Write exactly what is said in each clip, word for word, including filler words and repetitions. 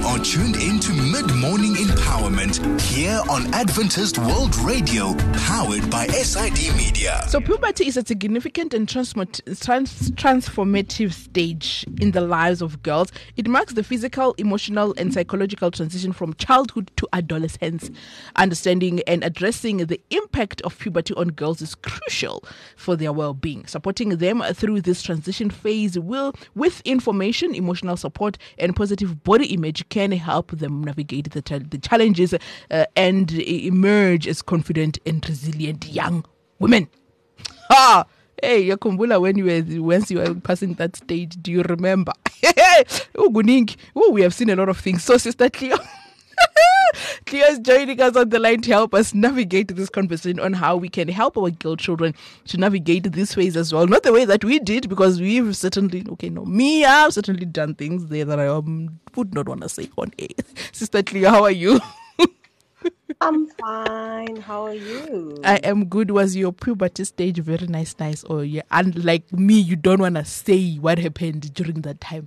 are tuned into Mid-Morning Empowerment here on Adventist World Radio, powered by S I D Media. So puberty is a significant and transmot- trans- transformative stage in the lives of girls. It marks the physical, emotional, and psychological transition from childhood to adolescence. Understanding and addressing the impact of puberty on girls is crucial for their well-being. Supporting them through this transition phase will, with information, emotional support, and positive body image, can help them navigate the, ch- the challenges uh, and emerge as confident and resilient young women. Ah, hey, yakumbula when you were once you were passing that stage, do you remember? Oh, Guning. Oh, we have seen a lot of things. So, Sister Cleo. Cleo is joining us on the line to help us navigate this conversation on how we can help our girl children to navigate this phase as well. Not the way that we did, because we've certainly, okay, no, me, I've certainly done things there that I um, would not want to say on air. Sister Cleo, how are you? I'm fine. How are you? I am good. Was your puberty stage very nice, nice? Or yeah, unlike me, you don't want to say what happened during that time?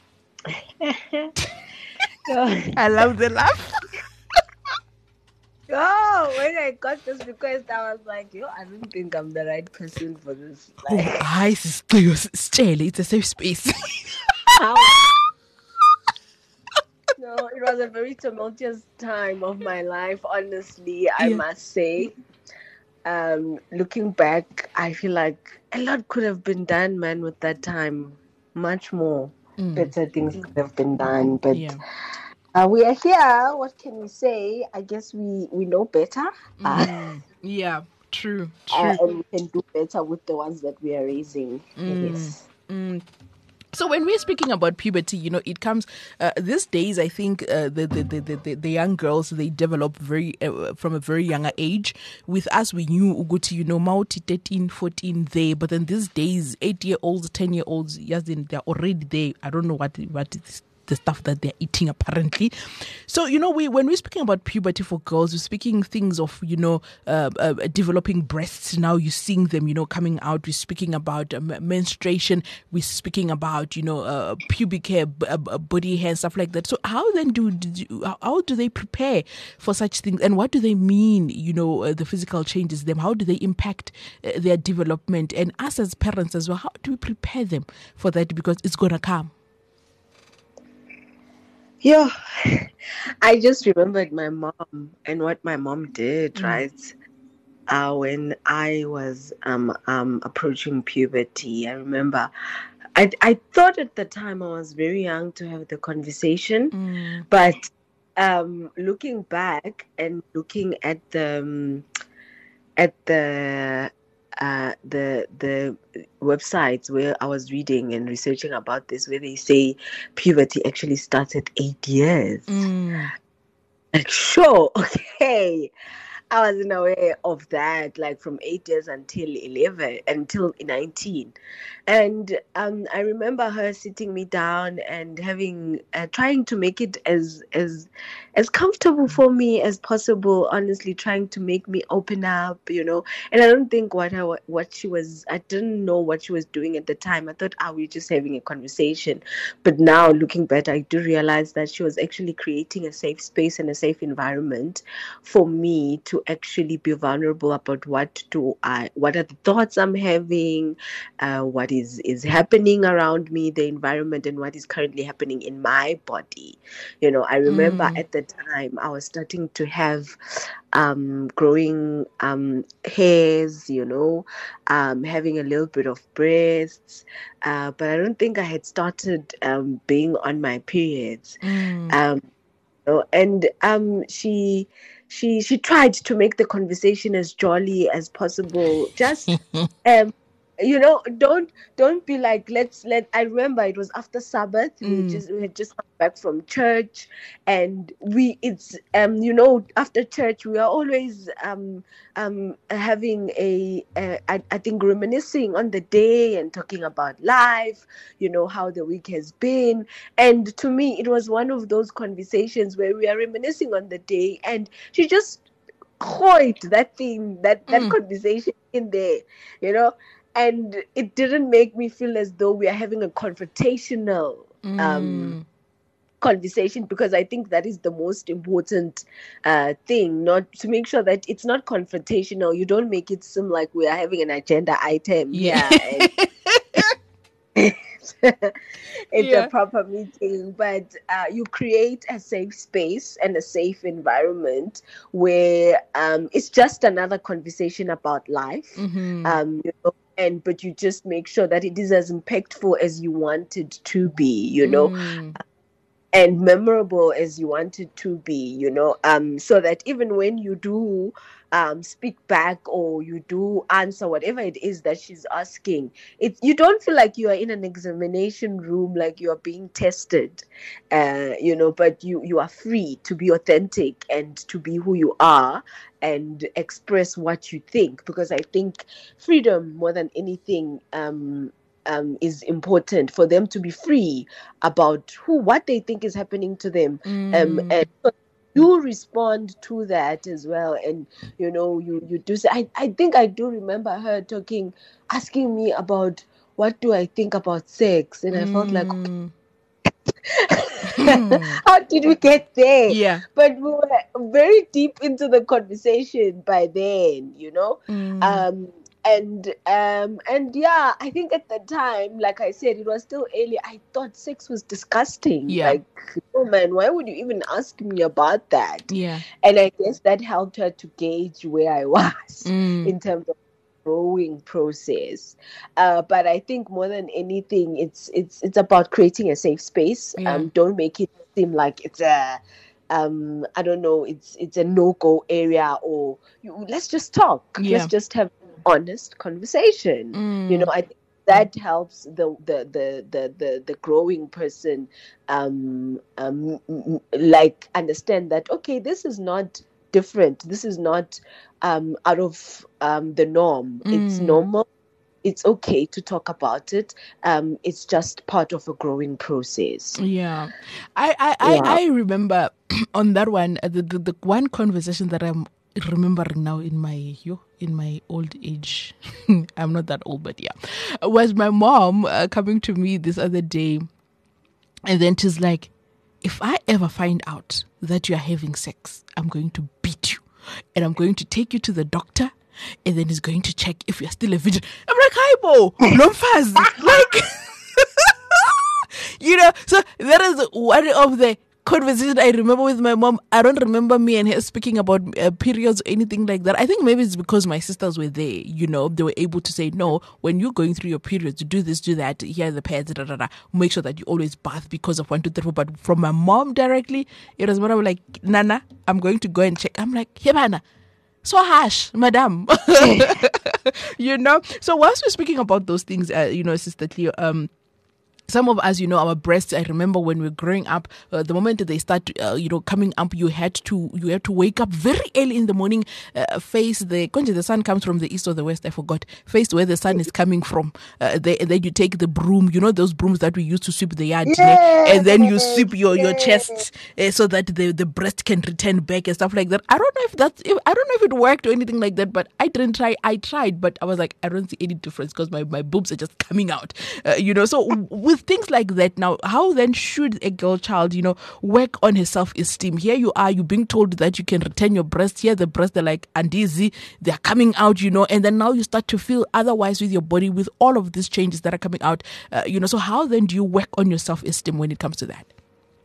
I love the laugh. Oh, when I got this request, I was like, yo, I don't think I'm the right person for this. Like, oh, hi, sister. It's a safe space. how- No, it was a very tumultuous time of my life, honestly, I Yeah. must say. Um, looking back, I feel like a lot could have been done, man, with that time. Much more Mm. better things could have been done. But Yeah. uh, we are here. What can we say? I guess we, we know better. Uh, Mm. Yeah, true, uh, true. and we can do better with the ones that we are raising. Yes. Mm. So when we're speaking about puberty, you know, it comes uh, these days. I think uh, the, the, the the the young girls, they develop very uh, from a very younger age. With us, we knew Uguti, you know, Mauti thirteen, fourteen there, but then these days, eight year olds, ten year olds, yes, then they're already there. I don't know what what is the stuff that they're eating apparently. So, you know, we when we're speaking about puberty for girls, we're speaking things of, you know, uh, uh, developing breasts. Now you're seeing them, you know, coming out. We're speaking about um, menstruation. We're speaking about, you know, uh, pubic hair, b- uh, body hair, stuff like that. So how then do, do how- how do they prepare for such things, and what do they mean, you know, uh, the physical changes them? How do they impact uh, their development? And us as parents as well, how do we prepare them for that, because it's gonna come? Yeah, I just remembered my mom and what my mom did, Mm. right? Uh, when I was um, um, approaching puberty, I remember I, I thought at the time I was very young to have the conversation, Mm. but um, looking back and looking at the um, at the uh, the the websites where I was reading and researching about this, where they say puberty actually starts at eight years. Mm. Like, sure, okay. I wasn't aware of that, like from eight years until eleven, until nineteen. And um, I remember her sitting me down and having, uh, trying to make it as, as, as comfortable for me as possible, honestly, trying to make me open up, you know. And I don't think what, I, what she was, I didn't know what she was doing at the time. I thought, ah, we we're just having a conversation. But now looking back, I do realize that she was actually creating a safe space and a safe environment for me to actually be vulnerable about what do I, what are the thoughts I'm having, uh, what is, is happening around me, the environment, and what is currently happening in my body. You know, I remember Mm. at the time I was starting to have um, growing um, hairs, you know, um, having a little bit of breasts, uh, but I don't think I had started um, being on my periods. Mm. Um, you know, and um, she she she tried to make the conversation as jolly as possible. Just um, you know, don't don't be like, let's let I remember it was after Sabbath. We Mm. just we had just come back from church, and we it's um you know, after church we are always um um having a, a I, I think reminiscing on the day and talking about life, you know, how the week has been. And to me it was one of those conversations where we are reminiscing on the day, and she just hoit that thing, that that Mm. conversation in there, you know. And it didn't make me feel as though we are having a confrontational um Mm. conversation, because I think that is the most important uh, thing, not to make sure that it's not confrontational. You don't make it seem like we are having an agenda item. Yeah. Yeah. It's Yeah. a proper meeting, but uh, you create a safe space and a safe environment where um, it's just another conversation about life. Mm-hmm. Um, you know, and but you just make sure that it is as impactful as you want it to be, you know, Mm. and memorable as you want it to be, you know, um, so that even when you do um, speak back or you do answer whatever it is that she's asking, it you don't feel like you are in an examination room, like you are being tested, uh, you know, but you, you are free to be authentic and to be who you are and express what you think, because I think freedom more than anything um, Um, is important for them to be free about who, what they think is happening to them. Mm. Um, and so you respond to that as well. And, you know, you, you do say, I, I think I do remember her talking, asking me about what do I think about sex. And I felt like, Mm. how did we get there? Yeah. But we were very deep into the conversation by then, you know? Mm. Um, and um, and yeah, I think at the time, like I said, it was still early. I thought sex was disgusting. Yeah. Like, oh man, why would you even ask me about that? Yeah. And I guess that helped her to gauge where I was Mm. in terms of growing process. Uh, but I think more than anything, it's it's it's about creating a safe space. Yeah. Um, don't make it seem like it's a um I don't know, it's it's a no-go area, or you, let's just talk. Yeah. Let's just have honest conversation. Mm. You know, I think that helps the the the the the, the growing person um um like understand that, okay, this is not different, this is not um out of um the norm. Mm. It's normal, it's okay to talk about it. Um it's just part of a growing process. Yeah, I I, Yeah. I, I remember on that one uh, the, the the one conversation that I'm remembering now in my yo in my old age. I'm not that old, but yeah, was my mom uh, coming to me this other day, and then she's like, "If I ever find out that you are having sex, I'm going to beat you, and I'm going to take you to the doctor." And then he's going to check if you're still a virgin. I'm like, hi, Bo, Lomfazi. Like, you know, so that is one of the conversations I remember with my mom. I don't remember me and her speaking about uh, periods or anything like that. I think maybe it's because my sisters were there, you know, they were able to say, no, when you're going through your periods, do this, do that, here are the pads, da, da, da. Make sure that you always bath because of one, two, three, four. But from my mom directly, it was more of like, Nana, I'm going to go and check. I'm like, Hebana. So harsh, madam. You know? So whilst we're speaking about those things, uh, you know, Sister Cleo, um, some of us, you know, our breasts, I remember when we were growing up, uh, the moment that they start, uh, you know, coming up, you had to you had to wake up very early in the morning, uh, face the, the sun comes from the east or the west, I forgot, face where the sun is coming from. Uh, they, and then you take the broom, you know, those brooms that we used to sweep the yard, Yes, and then you sweep your, your yes. chest uh, so that the, the breast can return back and stuff like that. I don't know if that's, if, I don't know if it worked or anything like that, but I didn't try. I tried, but I was like, I don't see any difference because my, my boobs are just coming out, uh, you know, so with things like that now, how then should a girl child, you know, work on her self-esteem? Here you are, you're being told that you can retain your breasts. Here the breasts are like uneasy, they're coming out, you know, and then now you start to feel otherwise with your body with all of these changes that are coming out, uh, you know, so how then do you work on your self-esteem when it comes to that?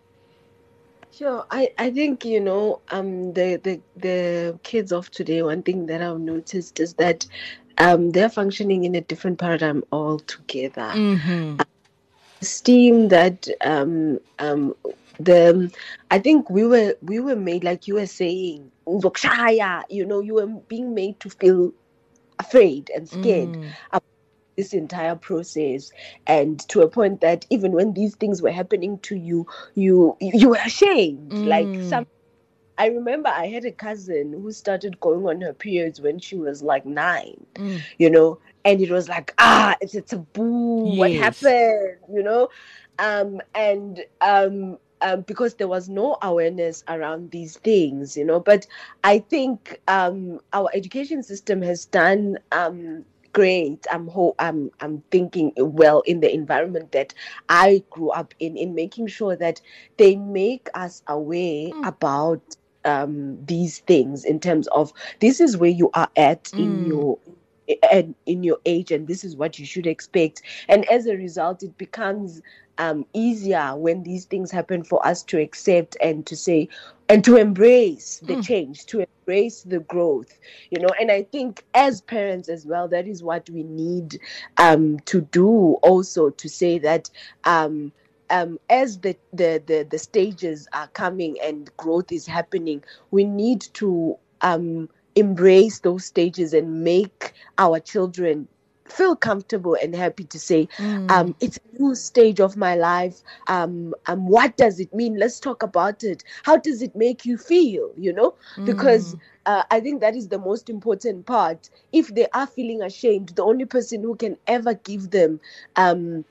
Sure. I, I think, you know, um, the, the, the kids of today, one thing that I've noticed is that um, they're functioning in a different paradigm altogether. Mm-hmm. Esteem that um, um, the I think we were we were made, like you were saying, you know, you were being made to feel afraid and scared Mm. about this entire process, and to a point that even when these things were happening to you, you you were ashamed. Mm. Like some, I remember I had a cousin who started going on her periods when she was like nine, Mm. you know, and it was like, ah, it's a taboo. What Yes. happened, you know? Um, and um, um, because there was no awareness around these things, you know. But I think um, our education system has done um, great. I'm ho- I'm I'm thinking well in the environment that I grew up in, in making sure that they make us aware Mm. about um these things in terms of this is where you are at Mm. in your and in your age, and this is what you should expect. And as a result, it becomes um easier when these things happen for us to accept and to say and to embrace the Mm. change, to embrace the growth, you know. And I think as parents as well, that is what we need um to do also, to say that um um as the the the, the stages are coming and growth is happening, we need to um embrace those stages and make our children feel comfortable and happy to say, Mm. um it's a new stage of my life. um um what does it mean? Let's talk about it. How does it make you feel, you know? Because Mm. uh, I think that is the most important part. If they are feeling ashamed, the only person who can ever give them um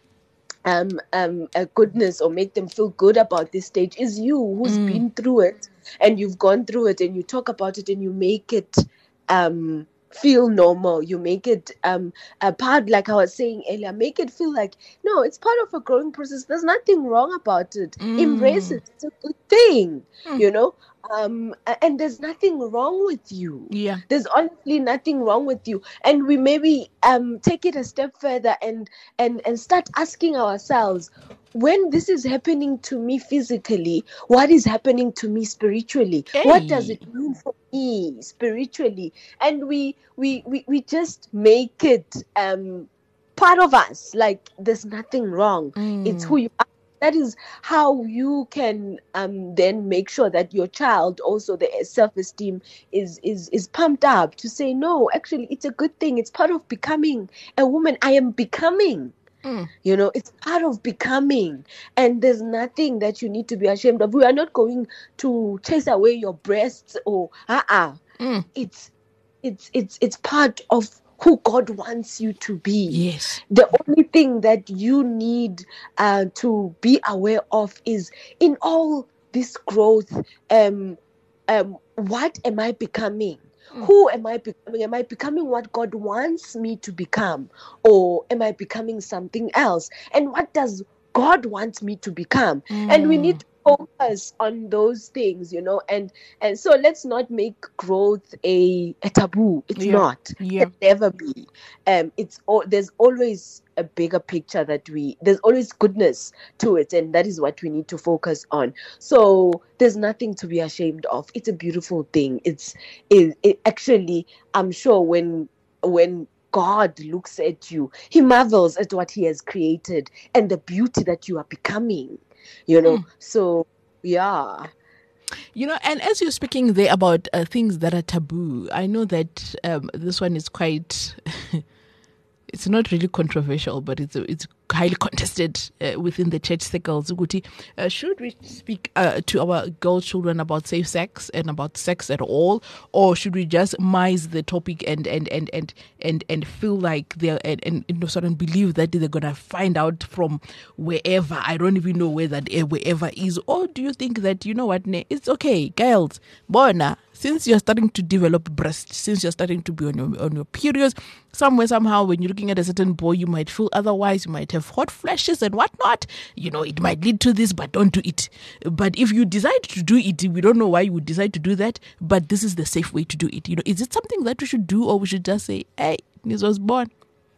um um a goodness or make them feel good about this stage is you, who's Mm. been through it, and you've gone through it, and you talk about it, and you make it um feel normal. You make it um a part, like I was saying earlier, make it feel like, no, it's part of a growing process. There's nothing wrong about it. Embrace Mm. it. It's a good thing, Mm. you know. Um a- and there's nothing wrong with you. Yeah. There's honestly nothing wrong with you. And we maybe um take it a step further and and and start asking ourselves, when this is happening to me physically, what is happening to me spiritually? What does Hey. it mean for me spiritually? And we we we, we just make it um part of us, like there's nothing wrong. It's Mm. who you are. That is how you can um then make sure that your child also, the self-esteem is is is pumped up to say, no, actually it's a good thing. It's part of becoming a woman. I am becoming. Mm. You know, it's part of becoming, and there's nothing that you need to be ashamed of. We are not going to chase away your breasts or uh-uh. Mm. It's it's it's it's part of who God wants you to be. Yes. The only thing that you need uh, to be aware of is, in all this growth, um, um, what am I becoming? Mm. Who am I becoming? Am I becoming what God wants me to become? Or am I becoming something else? And what does God want me to become? Mm. And we need to focus on those things, you know. And and so let's not make growth a, a taboo. It's Yeah. not. Yeah. It never be. Um, it's all, there's always a bigger picture that we, there's always goodness to it, and that is what we need to focus on. So there's nothing to be ashamed of. It's a beautiful thing. It's it, it actually, I'm sure when when God looks at you, he marvels at what he has created and the beauty that you are becoming, you know. Mm. So yeah. You know, and as you're speaking there about uh, things that are taboo, I know that um, this one is quite, it's not really controversial, but it's it's highly contested uh, within the church circles. Uguti, uh, should we speak uh, to our girl children about safe sex and about sex at all, or should we just mice the topic and and and and and, and feel like they're and, and you know, sort of believe that they're gonna find out from wherever? I don't even know where that uh, wherever is. Or do you think that, you know what, ne, it's okay, girls, bona, since you're starting to develop breasts, since you're starting to be on your on your periods, somewhere somehow when you're looking at a certain boy, you might feel otherwise, you might have hot flashes and whatnot. You know, it might lead to this, but don't do it. But if you decide to do it, we don't know why you would decide to do that, but this is the safe way to do it. You know, is it something that we should do, or we should just say, hey, this was born?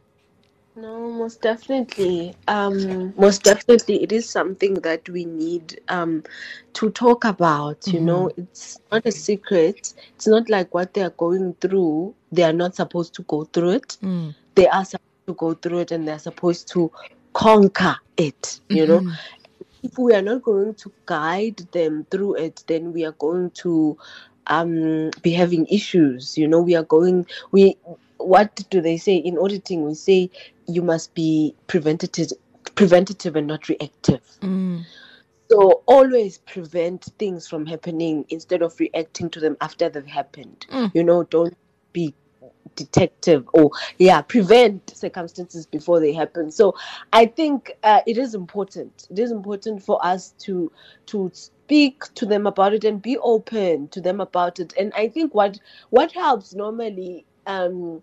No, most definitely. Um, most definitely, it is something that we need um, to talk about. You Mm-hmm. know, it's not a secret. It's not like what they are going through, they are not supposed to go through it. Mm. They are supposed to go through it, and they're supposed to conquer it. You Mm-hmm. know, if we are not going to guide them through it, then we are going to um, be having issues. You know, we are going, we, what do they say in auditing? We say you must be preventative, preventative and not reactive. Mm. So always prevent things from happening instead of reacting to them after they've happened. Mm. You know, don't be detective, or yeah, prevent circumstances before they happen. So I think uh, it is important. It is important for us to to speak to them about it and be open to them about it. And I think what what helps normally um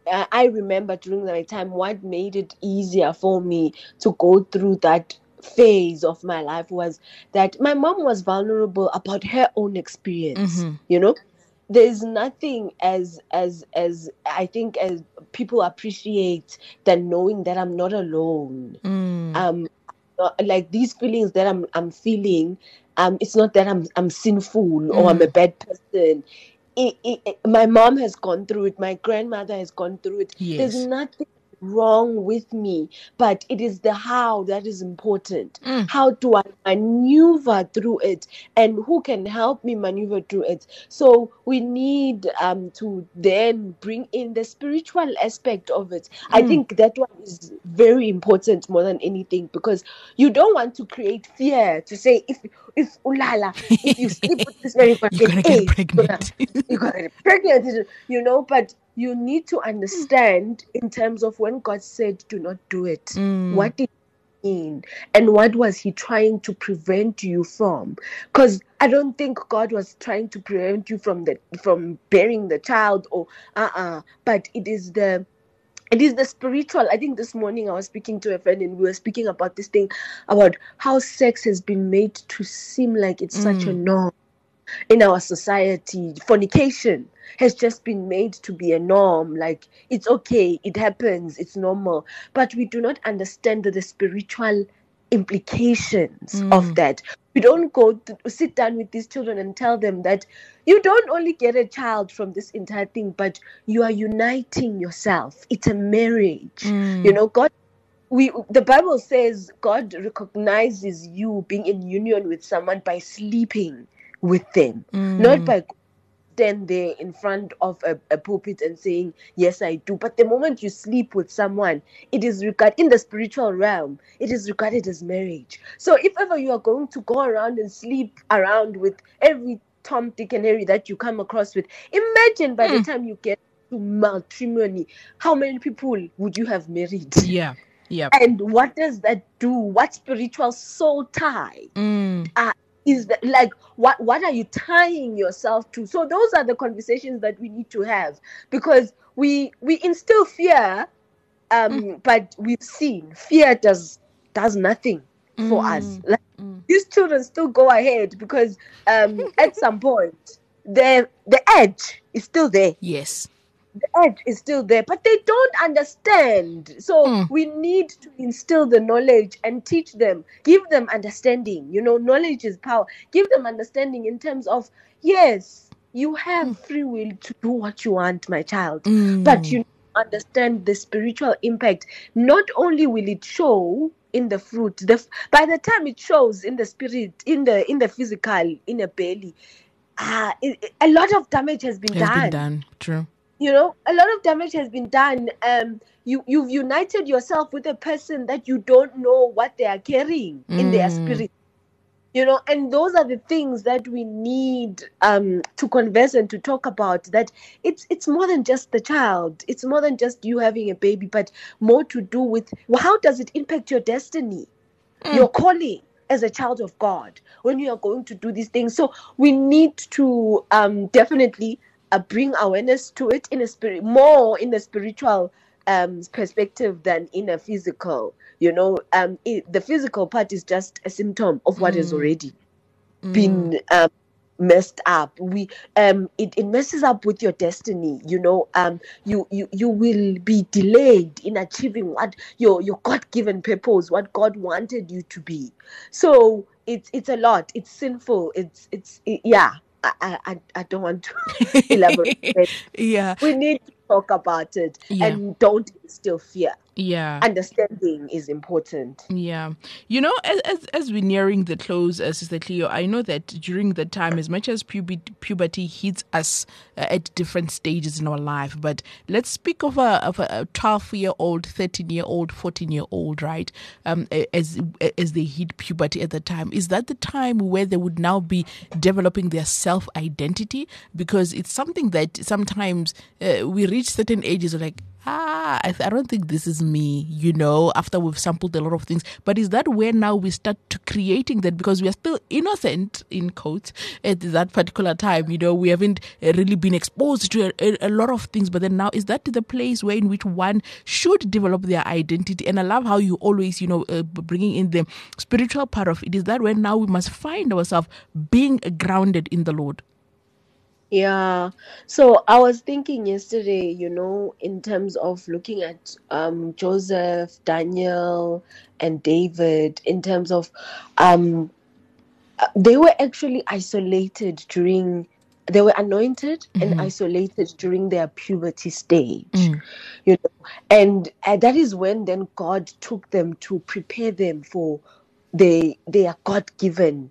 I I remember during my time, what made it easier for me to go through that phase of my life was that my mom was vulnerable about her own experience. Mm-hmm. You know, there's nothing as as as I think as people appreciate than knowing that I'm not alone. Mm. Um, uh, like these feelings that I'm I'm feeling. Um, it's not that I'm I'm sinful or I'm a bad person. It, it, it, my mom has gone through it. My grandmother has gone through it. Yes. There's nothing wrong with me, but it is the how that is important. Mm. How do I maneuver through it, and who can help me maneuver through it? So we need um to then bring in the spiritual aspect of it. Mm. I think that one is very important more than anything, because you don't want to create fear to say if if ulala if you sleep with this very person, you're gonna get pregnant. You're gonna get pregnant, you know, but you need to understand in terms of when God said do not do it, mm. what did he mean, and what was he trying to prevent you from? Because I don't think God was trying to prevent you from the from bearing the child or uh-uh, but it is the It is the spiritual. I think this morning I was speaking to a friend and we were speaking about this thing, about how sex has been made to seem like it's mm. such a norm in our society. Fornication has just been made to be a norm. Like, it's okay, it happens, it's normal. But we do not understand the spiritual implications mm. of that. We don't go to sit down with these children and tell them that you don't only get a child from this entire thing, but you are uniting yourself. It's a marriage. Mm. You know, God, we the Bible says God recognizes you being in union with someone by sleeping with them, mm. not by stand there in front of a, a pulpit and saying, yes, I do. But the moment you sleep with someone, it is regarded in the spiritual realm, it is regarded as marriage. So if ever you are going to go around and sleep around with every Tom, Dick, and Harry that you come across with, imagine by mm. the time you get to matrimony, how many people would you have married? Yeah. Yeah. And what does that do? What spiritual soul tie? Mm. Uh, Is that like what what are you tying yourself to? So those are the conversations that we need to have, because we we instill fear, um, mm. but we've seen fear does does nothing for mm. us. Like, mm. these children still go ahead because um, at some point the the edge is still there. Yes. The edge is still there, but they don't understand. So mm. we need to instill the knowledge and teach them, give them understanding. You know, knowledge is power. Give them understanding in terms of, yes, you have mm. free will to do what you want, my child, mm. but you understand the spiritual impact. Not only will it show in the fruit, the by the time it shows in the spirit, in the in the physical, in a belly, ah, it, a lot of damage has been has done. Been done. True. You know, a lot of damage has been done. Um, you, you've united yourself with a person that you don't know what they are carrying mm. in their spirit. You know, and those are the things that we need um, to converse and to talk about, that it's it's more than just the child. It's more than just you having a baby, but more to do with how does it impact your destiny, mm. your calling as a child of God, when you are going to do these things. So we need to um, definitely Uh, bring awareness to it in a spirit, more in a spiritual um, perspective than in a physical. You know, um, it, the physical part is just a symptom of what mm. has already mm. been um, messed up. We um, it, it messes up with your destiny. You know, um, you you you will be delayed in achieving what your your God-given purpose, what God wanted you to be. So it's it's a lot. It's sinful. It's it's it, yeah. I, I, I don't want to elaborate. Yeah. We need to talk about it yeah. and don't instill fear. Yeah. Understanding is important. Yeah. You know, as as, as we're nearing the close, uh, Sister Cleo, I know that during the time, as much as puberty, puberty hits us uh, at different stages in our life, but let's speak of a of a twelve-year-old, thirteen-year-old, fourteen-year-old, right? Um, as as they hit puberty at the time, is that the time where they would now be developing their self-identity? Because it's something that sometimes uh, we reach certain ages, we're like, ah, I, th- I don't think this is me, you know, after we've sampled a lot of things. But is that where now we start to creating that, because we are still innocent, in quotes, at that particular time, you know, we haven't uh, really been exposed to a, a, a lot of things. But then now, is that the place where in which one should develop their identity? And I love how you always, you know, uh, bringing in the spiritual part of it. Is that when now we must find ourselves being grounded in the Lord? Yeah. So I was thinking yesterday, you know, in terms of looking at um, Joseph, Daniel, and David, in terms of um, uh, they were actually isolated during, they were anointed mm-hmm. and isolated during their puberty stage, mm. you know, and uh, that is when then God took them to prepare them for they, their God-given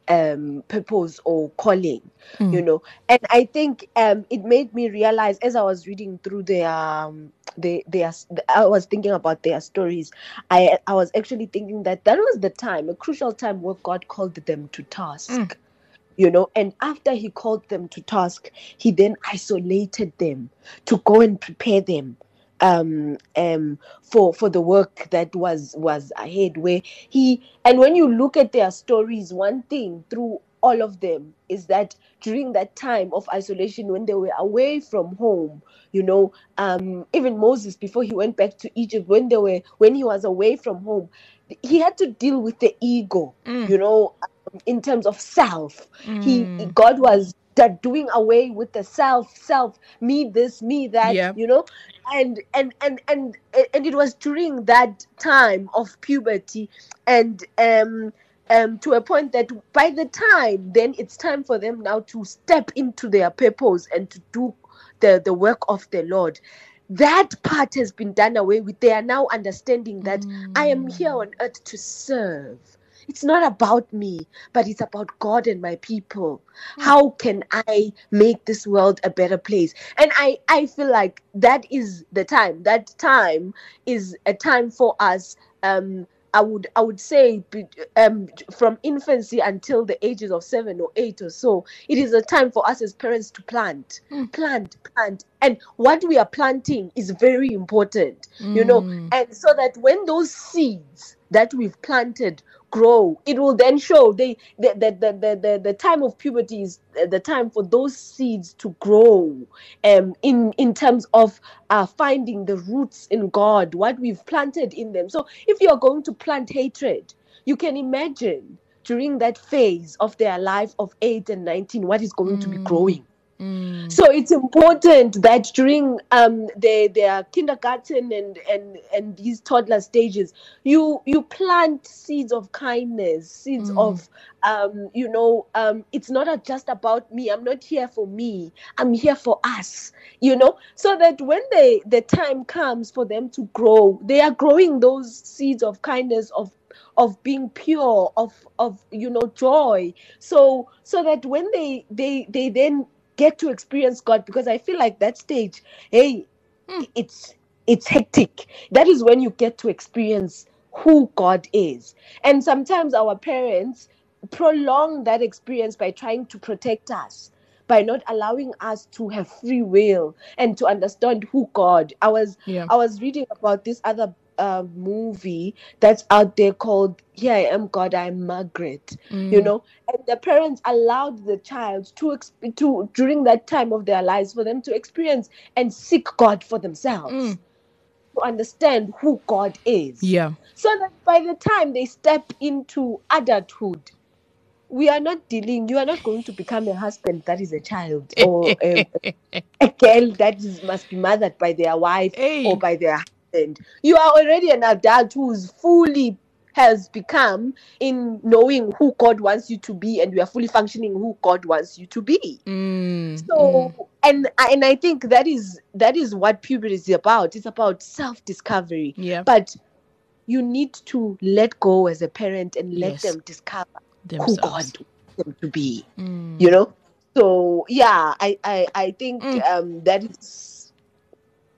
Um, purpose or calling, mm. you know, and I think um, it made me realize as I was reading through their, um, their, their, I was thinking about their stories. I, I was actually thinking that that was the time, a crucial time where God called them to task, mm. you know, and after He called them to task, He then isolated them to go and prepare them. Um, um, for for the work that was was ahead, where he and when you look at their stories, one thing through all of them is that during that time of isolation, when they were away from home, you know, um, even Moses before he went back to Egypt, when they were when he was away from home, he had to deal with the ego, mm. you know, um, in terms of self. Mm. He God was that doing away with the self, self, me this, me that, yeah. you know, and and and and and it was during that time of puberty, and um um to a point that by the time then it's time for them now to step into their purpose and to do the the work of the Lord. That part has been done away with. They are now understanding that mm. I am here on earth to serve. It's not about me, but it's about God and my people. Mm. How can I make this world a better place? And I, I feel like that is the time. That time is a time for us. Um, I would I would say um, from infancy until the ages of seven or eight or so, it is a time for us as parents to plant, mm. plant, plant. And what we are planting is very important, mm. you know. And so that when those seeds that we've planted grow, it will then show they the the, the, the, the, the time of puberty is the time for those seeds to grow um in in terms of uh finding the roots in God, what we've planted in them. So if you're going to plant hatred, you can imagine during that phase of their life of eight and nineteen what is going mm. to be growing. Mm. So it's important that during um their, their kindergarten and, and, and these toddler stages, you you plant seeds of kindness, seeds mm. of um you know um it's not just about me. I'm not here for me. I'm here for us. You know, so that when they the time comes for them to grow, they are growing those seeds of kindness, of of being pure, of of you know joy. So so that when they they they then get to experience God, because I feel like that stage, hey, mm. it's it's hectic. That is when you get to experience who God is. And sometimes our parents prolong that experience by trying to protect us, by not allowing us to have free will and to understand who God. I was yeah. I was reading about this other uh, movie that's out there called Here I Am, God, I'm Margaret. Mm. You know, and the parents allowed the child to exp- to during that time of their lives for them to experience and seek God for themselves. Mm. To understand who God is. Yeah. So that by the time they step into adulthood, we are not dealing, you are not going to become a husband that is a child, or a, a girl that is, must be mothered by their wife hey. or by their husband. You are already an adult who's fully has become in knowing who God wants you to be, and you are fully functioning who God wants you to be. Mm, so, mm. and and I think that is that is what puberty is about. It's about self-discovery. Yeah. But you need to let go as a parent and let yes. them discover themselves. Who God wants them to be. Mm. You know? So yeah, I, I, I think mm. um that is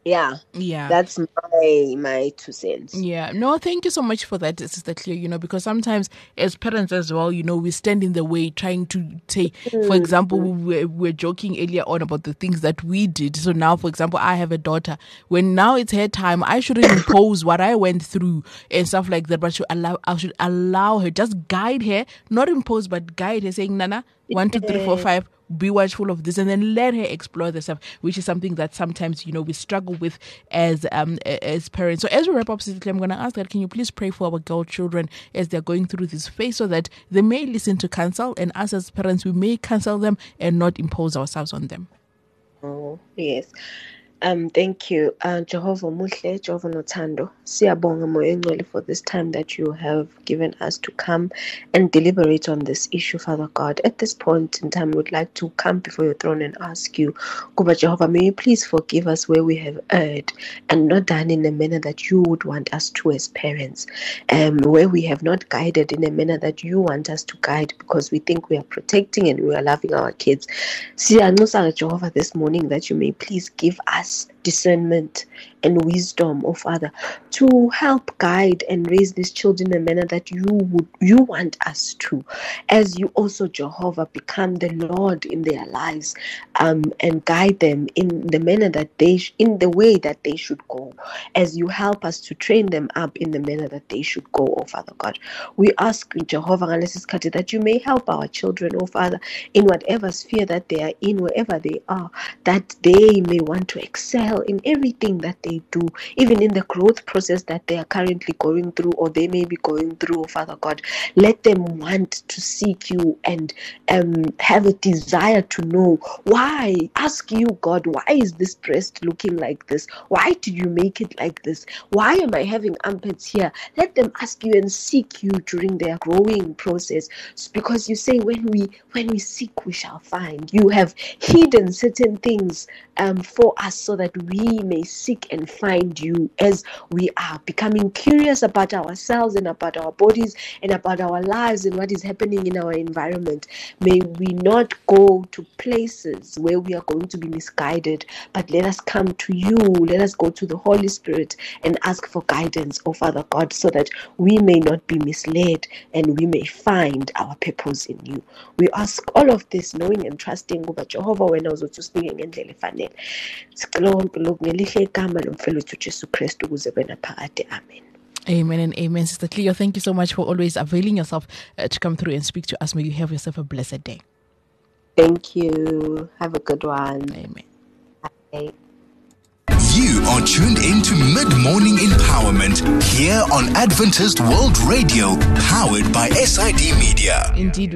Yeah. Yeah. That's my my two cents. Yeah. No, thank you so much for that, Sister Cleo, you know, because sometimes as parents as well, you know, we stand in the way trying to say, mm-hmm. for example, we were, we're joking earlier on about the things that we did. So now, for example, I have a daughter. When now it's her time, I shouldn't impose what I went through and stuff like that, but I should allow, I should allow her, just guide her, not impose, but guide her, saying, Nana, one, two, three, four, five, be watchful of this, and then let her explore the stuff, which is something that sometimes, you know, we struggle with as um as parents. So as we wrap up, Sister Claire, I'm going to ask that, can you please pray for our girl children as they're going through this phase so that they may listen to counsel, and us as parents, we may counsel them and not impose ourselves on them. Oh, yes. Um, thank you, uh, Jehovah Muhle, Jehovah Notando, Siyabonga Moyengcwele for this time that you have given us to come and deliberate on this issue, Father God. At this point in time, we would like to come before your throne and ask you, Kuba Jehovah, may you please forgive us where we have erred and not done in a manner that you would want us to as parents, um, where we have not guided in a manner that you want us to guide because we think we are protecting and we are loving our kids. Siyanxusa Jehovah this morning that you may please give us discernment and wisdom, oh Father, to help guide and raise these children in a manner that you would you want us to, as you also, Jehovah, become the Lord in their lives, um, and guide them in the manner that they sh- in the way that they should go, as you help us to train them up in the manner that they should go, oh Father God. We ask, Jehovah, that you may help our children, oh Father, in whatever sphere that they are in, wherever they are, that they may want to excel in everything that they do, even in the growth process that they are currently going through or they may be going through, oh Father God. Let them want to seek you and um, have a desire to know why. Ask you, God, why is this breast looking like this? Why did you make it like this? Why am I having armpits here? Let them ask you and seek you during their growing process, because you say when we when we seek we shall find. You have hidden certain things um, for us so that we may seek and find you as we are becoming curious about ourselves and about our bodies and about our lives and what is happening in our environment. May we not go to places where we are going to be misguided, but let us come to you. Let us go to the Holy Spirit and ask for guidance, oh Father God, so that we may not be misled and we may find our purpose in you. We ask all of this knowing and trusting over Jehovah when I was to speaking in Amen. Amen and amen. Sister Cleo, thank you so much for always availing yourself uh, to come through and speak to us. May you have yourself a blessed day. Thank you. Have a good one. Amen. Bye. You are tuned into Mid-Morning Empowerment here on Adventist World Radio, powered by S I D Media. Indeed.